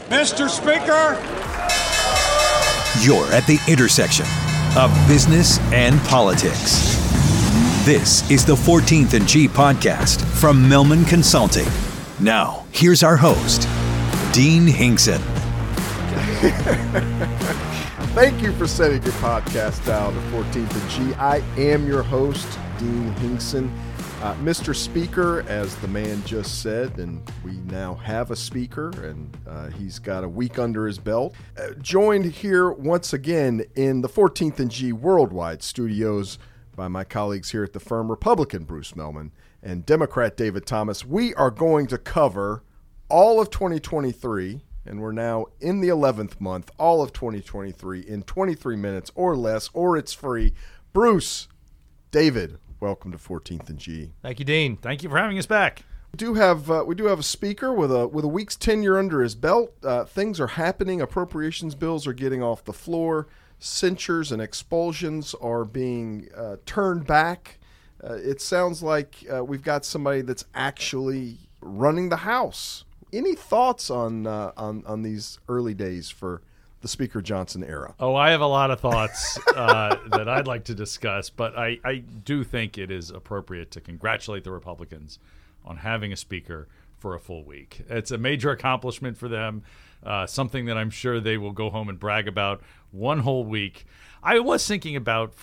Mr. Speaker. You're at the intersection of business and politics. This is the 14th and G podcast from Millman Consulting. Now, here's our host, Dean Hinkson. Thank you for setting your podcast down to 14th and G. I am your host, Dean Hinkson. Mr. Speaker, as the man just said, and we now have a speaker, and he's got a week under his belt. Joined here once again in the 14th and G Worldwide studios by my colleagues here at the firm, Republican Bruce Mehlman and Democrat David Thomas. We are going to cover all of 2023, and we're now in the 11th month, all of 2023 in 23 minutes or less, or it's free. Bruce, David, welcome to 14th and G. Thank you, Dean. Thank you for having us back. We do have a speaker with a week's tenure under his belt. Things are happening. Appropriations bills are getting off the floor. Censures and expulsions are being turned back. It sounds like we've got somebody that's actually running the House. Any thoughts on these early days for the Speaker Johnson era? Oh, I have a lot of thoughts that I'd like to discuss, but I do think it is appropriate to congratulate the Republicans on having a speaker for a full week. It's a major accomplishment for them, something that I'm sure they will go home and brag about one whole week. I was thinking about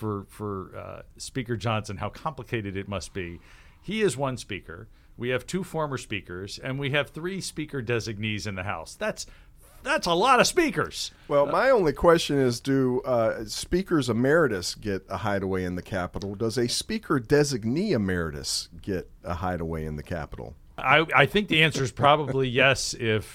for Speaker Johnson how complicated it must be. He is one speaker. We have two former speakers, and we have three speaker designees in the House. That's a lot of speakers. Well, my only question is, do speakers emeritus get a hideaway in the Capitol? Does a speaker designee emeritus get a hideaway in the Capitol? I think the answer is probably yes if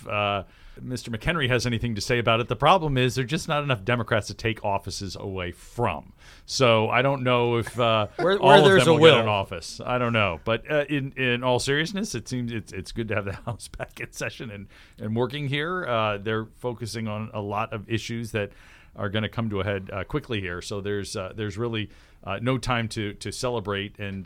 Mr. McHenry has anything to say about it. The problem is there are just not enough Democrats to take offices away from. So I don't know if all of them will get an office. I don't know. But in all seriousness, it seems it's good to have the House back in session and working here. They're focusing on a lot of issues that are going to come to a head quickly here. So there's really no time to celebrate, and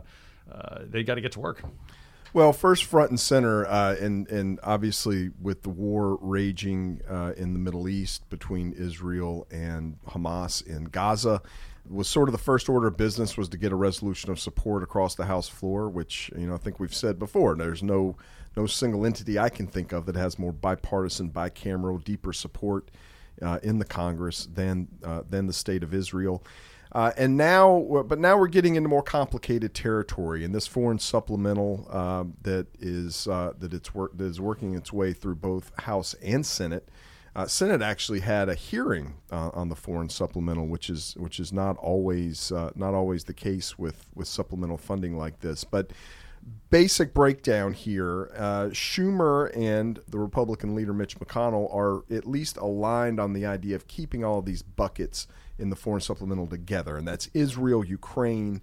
they got to get to work. Well, first front and center, and obviously with the war raging in the Middle East between Israel and Hamas in Gaza, was sort of the first order of business was to get a resolution of support across the House floor, which I think we've said before. There's no single entity I can think of that has more bipartisan, bicameral, deeper support in the Congress than the state of Israel. But now we're getting into more complicated territory, and this foreign supplemental that is working its way through both House and Senate. Senate actually had a hearing on the foreign supplemental, which is not always the case with supplemental funding like this. But basic breakdown here: Schumer and the Republican leader Mitch McConnell are at least aligned on the idea of keeping all of these buckets in the foreign supplemental together, and that's Israel, Ukraine,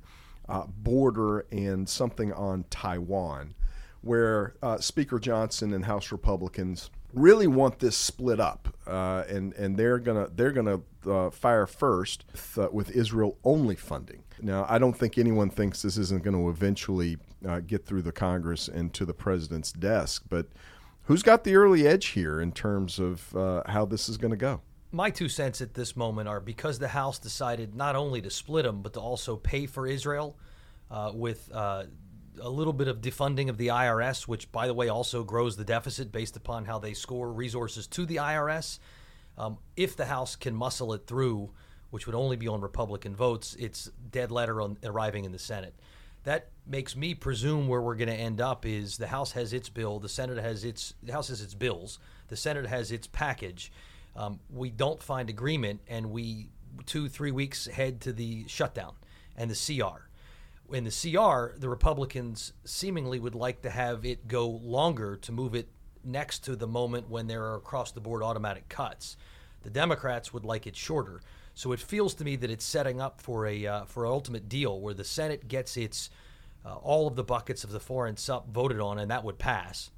border, and something on Taiwan, where Speaker Johnson and House Republicans really want this split up, and they're gonna fire first with Israel only funding. Now, I don't think anyone thinks this isn't going to eventually get through the Congress and to the president's desk, but who's got the early edge here in terms of how this is going to go? My 2 cents at this moment are because the House decided not only to split them, but to also pay for Israel with a little bit of defunding of the IRS, which, by the way, also grows the deficit based upon how they score resources to the IRS. If the House can muscle it through, which would only be on Republican votes, it's dead letter on arriving in the Senate. That makes me presume where we're going to end up is the House has its bill, the House has its bills, the Senate has its package. We don't find agreement, and we 2-3 weeks head to the shutdown and the CR. In the CR, the Republicans seemingly would like to have it go longer to move it next to the moment when there are across-the-board automatic cuts. The Democrats would like it shorter. So it feels to me that it's setting up for an ultimate deal where the Senate gets its all of the buckets of the foreign sup voted on, and that would pass.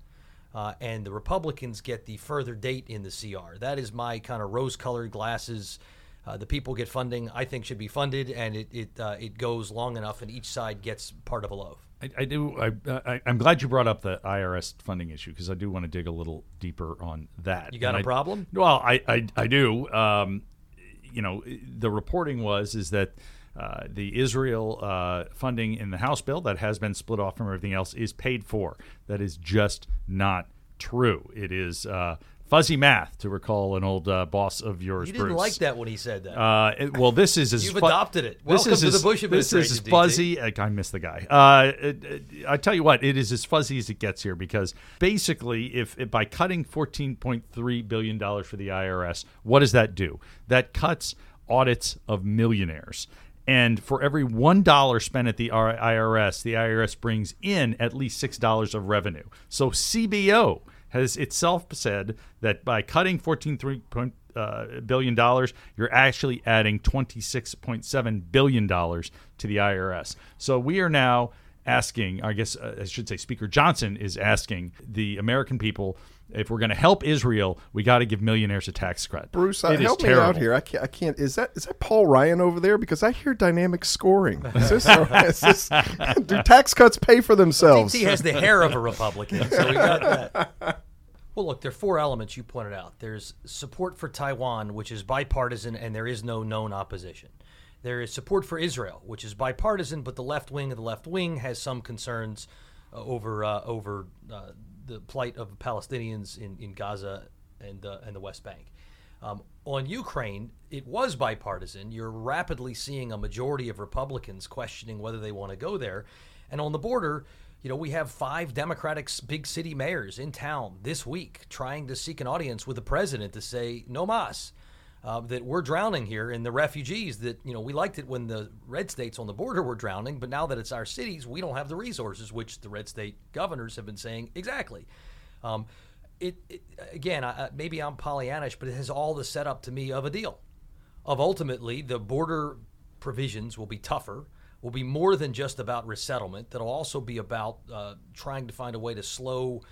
And the Republicans get the further date in the CR. That is my kind of rose-colored glasses The people get funding, I think, should be funded, and it goes long enough, and each side gets part of a loaf. I'm glad you brought up the IRS funding issue, because I do want to dig a little deeper on that. You got a problem? Well, I do. The reporting is that the Israel funding in the House bill that has been split off from everything else is paid for. That is just not true. It is fuzzy math, to recall an old boss of yours, You didn't Bruce. like that when he said that. Well, this is as You've adopted it. Welcome to the Bush administration. This is as fuzzy. I miss the guy. I tell you what, it is as fuzzy as it gets here, because basically, if by cutting $14.3 billion for the IRS, what does that do? That cuts audits of millionaires. And for every $1 spent at the IRS brings in at least $6 of revenue. So CBO has itself said that by cutting $14.3 billion, you're actually adding $26.7 billion to the IRS. So we are now asking, I guess I should say Speaker Johnson is asking the American people, if we're going to help Israel, we got to give millionaires a tax credit. Bruce, help me out here. I can't. Is that Paul Ryan over there? Because I hear dynamic scoring. Do tax cuts pay for themselves? He has the hair of a Republican, so we got that. Well, look, there are four elements you pointed out. There's support for Taiwan, which is bipartisan, and there is no known opposition. There is support for Israel, which is bipartisan, but the left wing of the left wing has some concerns over the plight of Palestinians in Gaza and the West Bank. On Ukraine, it was bipartisan. You're rapidly seeing a majority of Republicans questioning whether they want to go there. And on the border, we have 5 Democratic big city mayors in town this week trying to seek an audience with the president to say, no mas, that we're drowning here in the refugees, that, we liked it when the red states on the border were drowning, but now that it's our cities, we don't have the resources, which the red state governors have been saying exactly. Again, maybe I'm Pollyannish, but it has all the setup to me of a deal. Of ultimately, the border provisions will be tougher, will be more than just about resettlement. That'll also be about trying to find a way to slow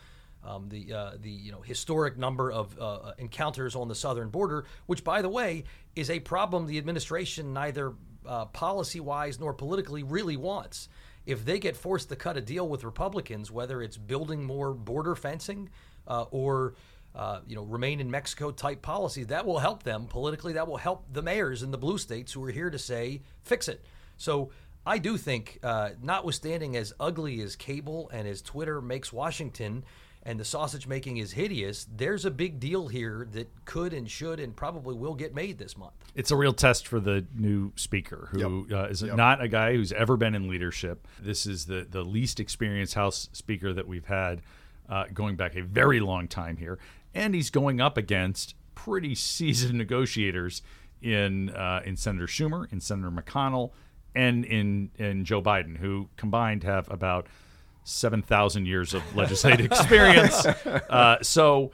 the historic number of encounters on the southern border, which, by the way, is a problem the administration neither policy-wise nor politically really wants. If they get forced to cut a deal with Republicans, whether it's building more border fencing or remain in Mexico type policies, that will help them politically. That will help the mayors in the blue states who are here to say, fix it. So I do think, notwithstanding as ugly as cable and as Twitter makes Washington and the sausage making is hideous, there's a big deal here that could and should and probably will get made this month. It's a real test for the new speaker, who is not a guy who's ever been in leadership. This is the least experienced House Speaker that we've had going back a very long time here. And he's going up against pretty seasoned negotiators in Senator Schumer, in Senator McConnell, and in Joe Biden, who combined have about 7,000 years of legislative experience. We're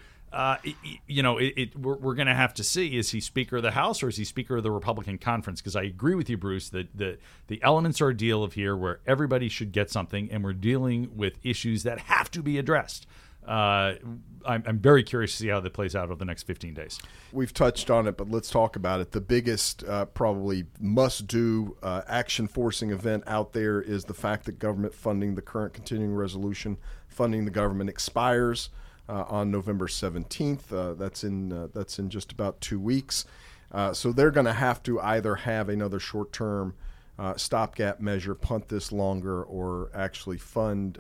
going to have to see, is he Speaker of the House or is he Speaker of the Republican Conference? Because I agree with you, Bruce, that the elements are a deal of here where everybody should get something, and we're dealing with issues that have to be addressed. I'm very curious to see how that plays out over the next 15 days. We've touched on it, but let's talk about it. The biggest probably must-do action-forcing event out there is the fact that government funding, the current continuing resolution funding the government, expires on November 17th. That's in just about 2 weeks. So they're going to have to either have another short-term stopgap measure, punt this longer, or actually fund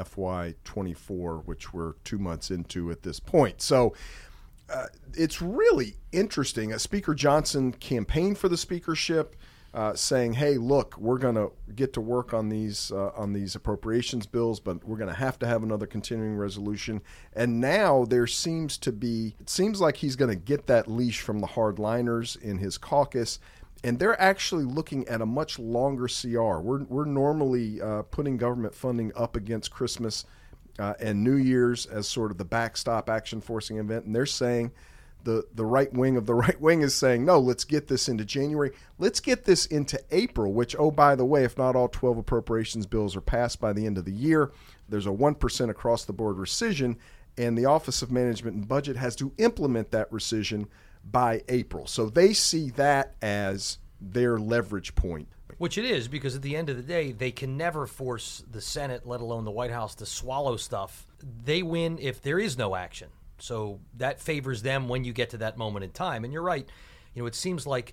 FY24, which we're 2 months into at this point. So it's really interesting. Speaker Johnson campaigned for the speakership, saying, hey, look, we're going to get to work on these appropriations bills, but we're going to have another continuing resolution. And now it seems like he's going to get that leash from the hardliners in his caucus. And they're actually looking at a much longer CR. We're normally putting government funding up against Christmas and New Year's as sort of the backstop action-forcing event. And they're saying, the right wing of the right wing is saying, no, let's get this into January. Let's get this into April, which, oh, by the way, if not all 12 appropriations bills are passed by the end of the year, there's a 1% across-the-board rescission, and the Office of Management and Budget has to implement that rescission by April. So they see that as their leverage point. Which it is, because at the end of the day, they can never force the Senate, let alone the White House, to swallow stuff. They win if there is no action. So that favors them when you get to that moment in time. And you're right. It seems like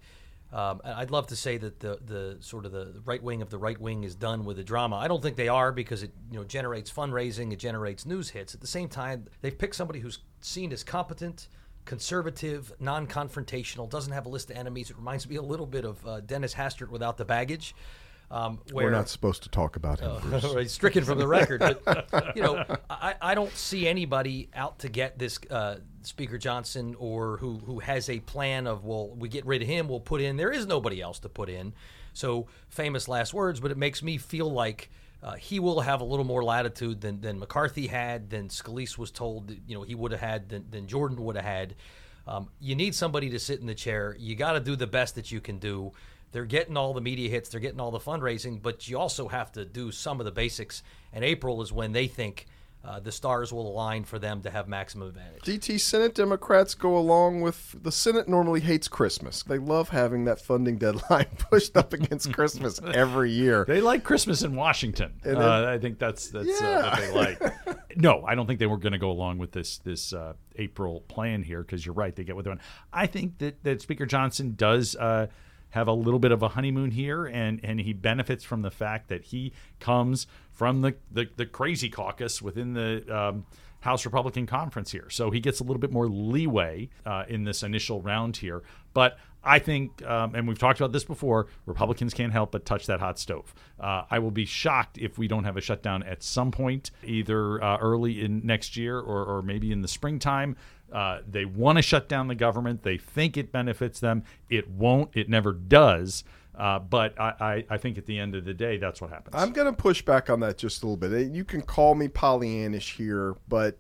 I'd love to say that the sort of the right wing of the right wing is done with the drama. I don't think they are, because it generates fundraising, it generates news hits. At the same time, they've picked somebody who's seen as competent, conservative, non-confrontational, doesn't have a list of enemies. It reminds me a little bit of Dennis Hastert without the baggage. We're not supposed to talk about him. Right, stricken from the record. But, I don't see anybody out to get this Speaker Johnson, or who has a plan of, well, we get rid of him, we'll put in. There is nobody else to put in. So famous last words, but it makes me feel like he will have a little more latitude than McCarthy had, than Scalise was told he would have had, than Jordan would have had. You need somebody to sit in the chair. You got to do the best that you can do. They're getting all the media hits, they're getting all the fundraising, but you also have to do some of the basics. And April is when they think the stars will align for them to have maximum advantage. DT, Senate Democrats go along with, the Senate normally hates Christmas. They love having that funding deadline pushed up against Christmas every year. They like Christmas in Washington. I think that's what they like. No, I don't think they were going to go along with this April plan here, because you're right, they get what they want. I think that Speaker Johnson does have a little bit of a honeymoon here, and he benefits from the fact that he comes from the crazy caucus within the House Republican Conference here. So he gets a little bit more leeway in this initial round here. But I think, and we've talked about this before, Republicans can't help but touch that hot stove. I will be shocked if we don't have a shutdown at some point, either early in next year or maybe in the springtime. They want to shut down the government. They think it benefits them. It won't. It never does. But I think at the end of the day, that's what happens. I'm going to push back on that just a little bit. You can call me Pollyannish here, but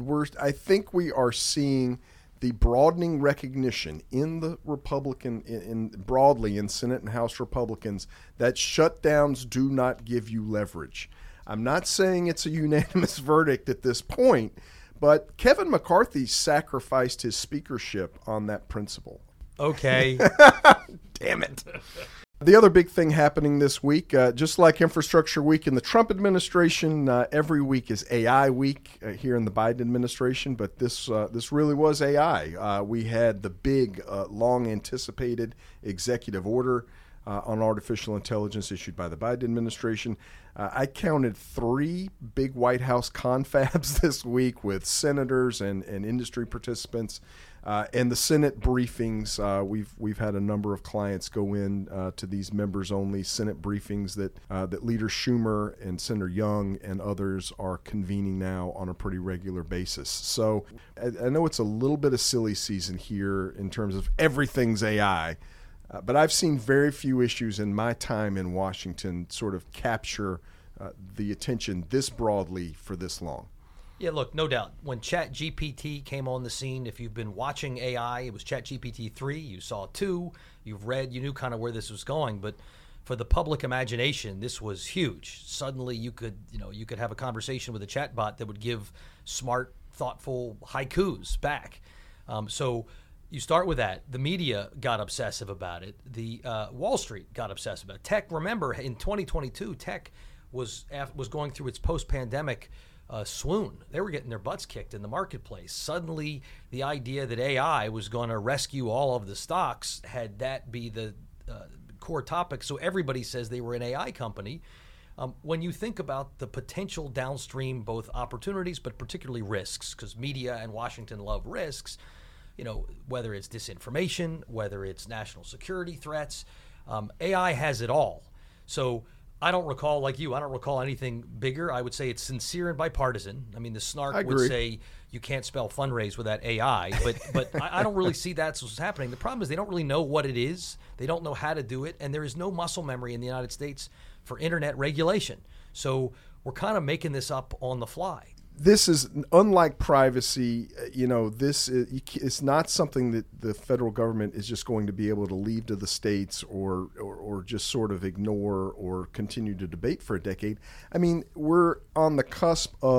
I think we are seeing the broadening recognition in the Republican, broadly in Senate and House Republicans, that shutdowns do not give you leverage. I'm not saying it's a unanimous verdict at this point, but Kevin McCarthy sacrificed his speakership on that principle. Okay. Damn it. The other big thing happening this week, just like Infrastructure Week in the Trump administration, every week is AI Week here in the Biden administration, but this really was AI. We had the big, long-anticipated executive order on artificial intelligence issued by the Biden administration. I counted 3 big White House confabs this week with senators and industry participants. And the Senate briefings, we've had a number of clients go in to these members-only Senate briefings that Leader Schumer and Senator Young and others are convening now on a pretty regular basis. So I know it's a little bit of silly season here in terms of everything's AI, but I've seen very few issues in my time in Washington sort of capture the attention this broadly for this long. Yeah, look, no doubt. When ChatGPT came on the scene, if you've been watching AI, it was ChatGPT 3, you saw 2, you've read, you knew kind of where this was going. But for the public imagination, this was huge. Suddenly you could have a conversation with a chatbot that would give smart, thoughtful haikus back. So you start with that. The media got obsessive about it. The Wall Street got obsessive about it. Tech, remember, in 2022, tech was going through its post-pandemic swoon. They were getting their butts kicked in the marketplace. Suddenly, the idea that AI was going to rescue all of the stocks had that be the core topic. So everybody says they were an AI company. When you think about the potential downstream, both opportunities, but particularly risks, because media and Washington love risks, whether it's disinformation, whether it's national security threats, AI has it all. So I don't recall, like you, I don't recall anything bigger. I would say it's sincere and bipartisan. I mean, the snark would say you can't spell fundraise without AI, but I don't really see that's what's happening. The problem is they don't really know what it is. They don't know how to do it, and there is no muscle memory in the United States for internet regulation. So we're kind of making this up on the fly. This is unlike privacy. It's not something that the federal government is just going to be able to leave to the states or just sort of ignore or continue to debate for a decade. I mean, we're on the cusp of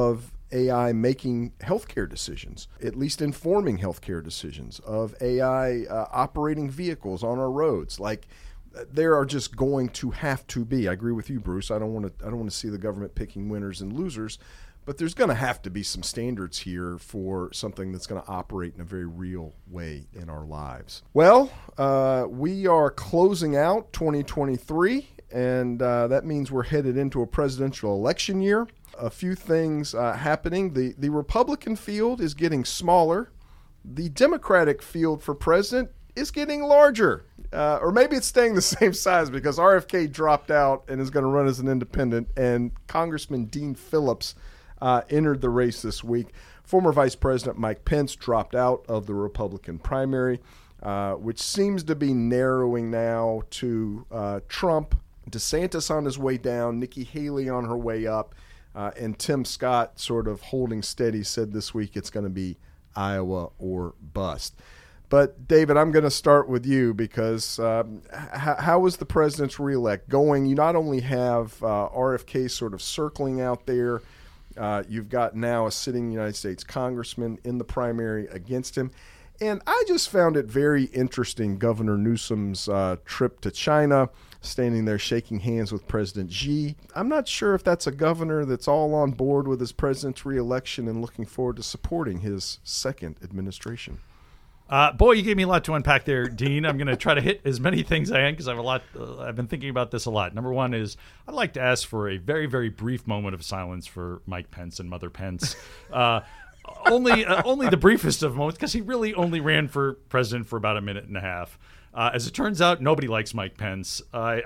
AI making healthcare decisions, at least informing healthcare decisions, of AI operating vehicles on our roads. Like, there are just going to have to be. I agree with you, Bruce. I don't want to see the government picking winners and losers, but there's going to have to be some standards here for something that's going to operate in a very real way in our lives. Well, we are closing out 2023, and that means we're headed into a presidential election year. A few things happening. The Republican field is getting smaller. The Democratic field for president is getting larger. Or maybe it's staying the same size because RFK dropped out and is going to run as an independent, and Congressman Dean Phillips entered the race this week. Former Vice President Mike Pence dropped out of the Republican primary, which seems to be narrowing now to Trump, DeSantis on his way down, Nikki Haley on her way up, and Tim Scott sort of holding steady, said this week it's going to be Iowa or bust. But, David, I'm going to start with you because how is the president's reelect going? You not only have RFK sort of circling out there, you've got now a sitting United States congressman in the primary against him. And I just found it very interesting, Governor Newsom's trip to China, standing there shaking hands with President Xi. I'm not sure if that's a governor that's all on board with his president's reelection and looking forward to supporting his second administration. Boy, you gave me a lot to unpack there, Dean. I'm going to try to hit as many things I can because I have a lot. I've been thinking about this a lot. Number one is I'd like to ask for a very, very brief moment of silence for Mike Pence and Mother Pence. Only the briefest of moments because he really only ran for president for about a minute and a half. As it turns out, nobody likes Mike Pence.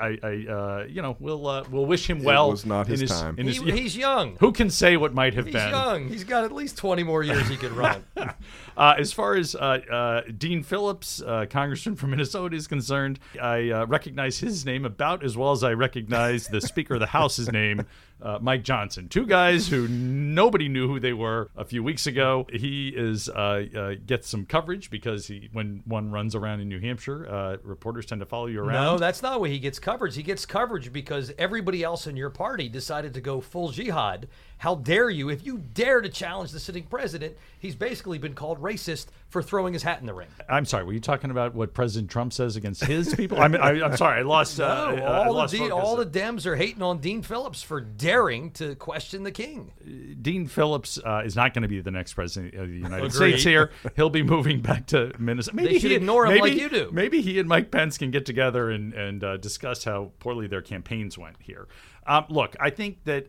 We'll wish him well. It was not his time. He's young. Who can say what might have been? He's young. He's got at least 20 more years he could run. As far as Dean Phillips, congressman from Minnesota, is concerned, I recognize his name about as well as I recognize the Speaker of the House's name, Mike Johnson. Two guys who nobody knew who they were a few weeks ago. He gets some coverage because when one runs around in New Hampshire, reporters tend to follow you around. No, that's not why he gets coverage. He gets coverage because everybody else in your party decided to go full jihad. How dare you? If you dare to challenge the sitting president, he's basically been called racist for throwing his hat in the ring. I'm sorry. Were you talking about what President Trump says against his people? I'm sorry. I lost. All the Dems are hating on Dean Phillips for daring to question the king. Dean Phillips is not going to be the next president of the United States here. He'll be moving back to Minnesota. They should ignore him like you do. Maybe he and Mike Pence can get together and discuss how poorly their campaigns went here. Look, I think that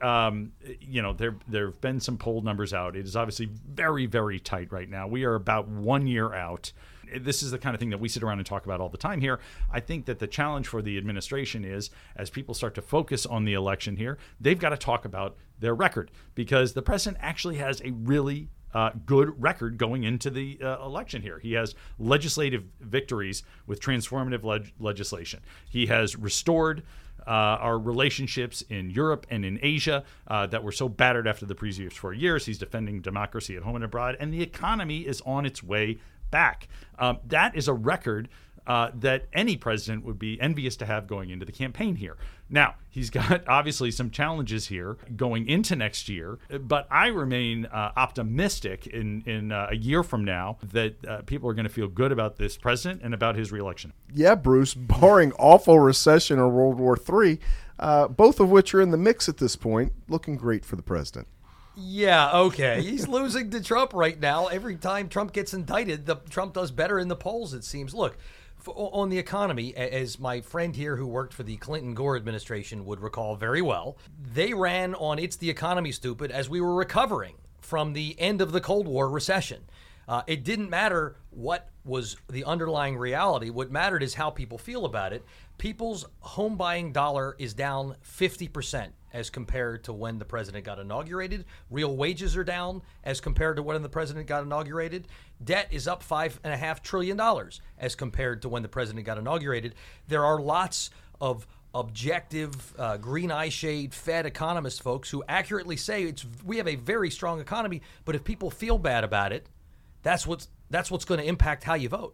there have been some poll numbers out. It is obviously very, very tight right now. We are about 1 year out. This is the kind of thing that we sit around and talk about all the time here. I think that the challenge for the administration is, as people start to focus on the election here, they've got to talk about their record because the president actually has a really good record going into the election here. He has legislative victories with transformative legislation. He has restored our relationships in Europe and in Asia that were so battered after the previous 4 years. He's defending democracy at home and abroad, and the economy is on its way back. That is a record that any president would be envious to have going into the campaign here. Now, he's got obviously some challenges here going into next year, but I remain optimistic in a year from now that people are going to feel good about this president and about his reelection. Yeah, Bruce, barring awful recession or World War III, both of which are in the mix at this point, looking great for the president. Yeah, okay. He's losing to Trump right now. Every time Trump gets indicted, Trump does better in the polls, it seems. Look, on the economy, as my friend here who worked for the Clinton-Gore administration would recall very well, they ran on It's the Economy, Stupid as we were recovering from the end of the Cold War recession. It didn't matter what was the underlying reality. What mattered is how people feel about it. People's home buying dollar is down 50% as compared to when the president got inaugurated. Real wages are down as compared to when the president got inaugurated. Debt is up $5.5 trillion as compared to when the president got inaugurated. There are lots of objective, green eye shade, Fed economist folks who accurately say we have a very strong economy, but if people feel bad about it, that's what's going to impact how you vote.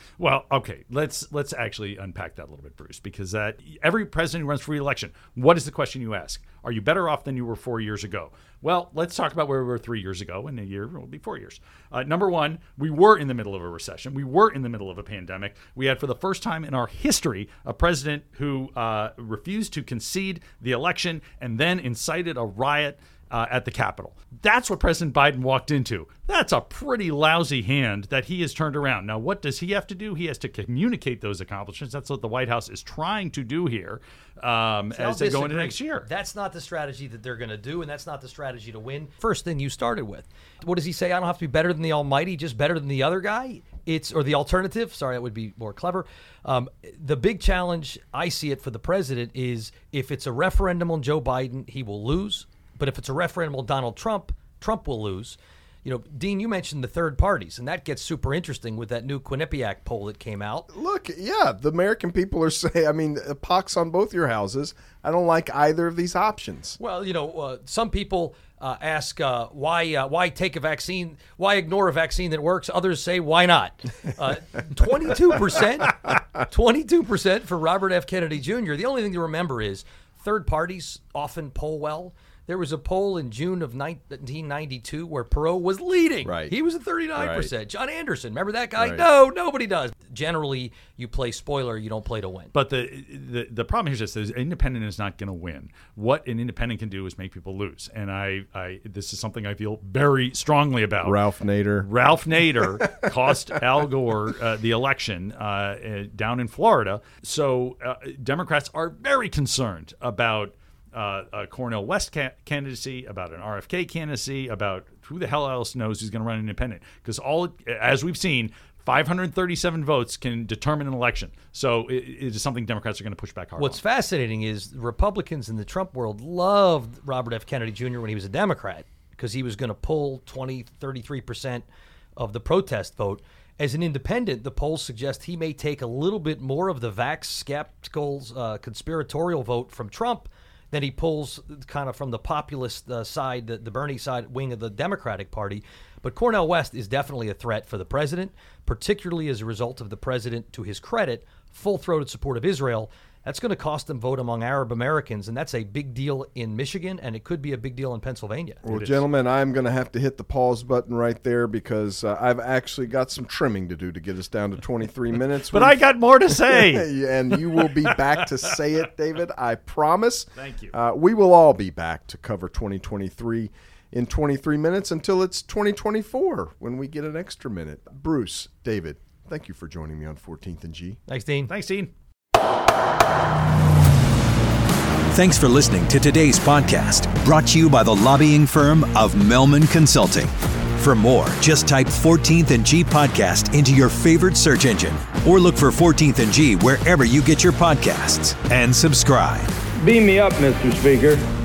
Well, okay, let's actually unpack that a little bit, Bruce, because every president who runs for re-election, what is the question you ask? Are you better off than you were 4 years ago? Well, let's talk about where we were 3 years ago, and a year will be 4 years. Number one, we were in the middle of a recession. We were in the middle of a pandemic. We had, for the first time in our history, a president who refused to concede the election and then incited a riot at the Capitol. That's what President Biden walked into. That's a pretty lousy hand that he has turned around. Now, what does he have to do? He has to communicate those accomplishments. That's what the White House is trying to do here as they go into next year. That's not the strategy that they're going to do, and that's not the strategy to win. First thing you started with. What does he say? I don't have to be better than the almighty, just better than the other guy? Or the alternative. Sorry, that would be more clever. The big challenge, I see it for the president, is if it's a referendum on Joe Biden, he will lose. But if it's a referendum on Donald Trump, Trump will lose. You know, Dean, you mentioned the third parties, and that gets super interesting with that new Quinnipiac poll that came out. Look, yeah, the American people are saying, I mean, a pox on both your houses. I don't like either of these options. Well, you know, some people ask why take a vaccine, why ignore a vaccine that works? Others say, why not? 22% for Robert F. Kennedy Jr. The only thing to remember is third parties often poll well. There was a poll in June of 1992 where Perot was leading. Right. He was at 39%. Right. John Anderson, remember that guy? Right. No, nobody does. Generally, you play spoiler, you don't play to win. But the problem here is just an independent is not going to win. What an independent can do is make people lose. And this is something I feel very strongly about. Ralph Nader cost Al Gore the election down in Florida. So Democrats are very concerned about a Cornel West candidacy, about an RFK candidacy, about who the hell else knows who's going to run independent. Because as we've seen, 537 votes can determine an election. So it is something Democrats are going to push back hard What's on. fascinating is Republicans in the Trump world loved Robert F. Kennedy Jr. when he was a Democrat because he was going to pull 33% of the protest vote. As an independent, the polls suggest he may take a little bit more of the vax skeptical conspiratorial vote from Trump than he pulls kind of from the populist side, the Bernie side wing of the Democratic Party. But Cornel West is definitely a threat for the president, particularly as a result of the president, to his credit, full-throated support of Israel. That's going to cost them vote among Arab Americans, and that's a big deal in Michigan, and it could be a big deal in Pennsylvania. Well, gentlemen, I'm going to have to hit the pause button right there because I've actually got some trimming to do to get us down to 23 minutes. But I got more to say. And you will be back to say it, David. I promise. Thank you. We will all be back to cover 2023 in 23 minutes until it's 2024 when we get an extra minute. Bruce, David, thank you for joining me on 14th and G. Thanks, Dean. Thanks, Dean. Thanks for listening to today's podcast, brought to you by the lobbying firm of Melman Consulting. For more, just type 14th and G podcast into your favorite search engine or look for 14th and G wherever you get your podcasts and subscribe. Beam me up, Mr. Speaker.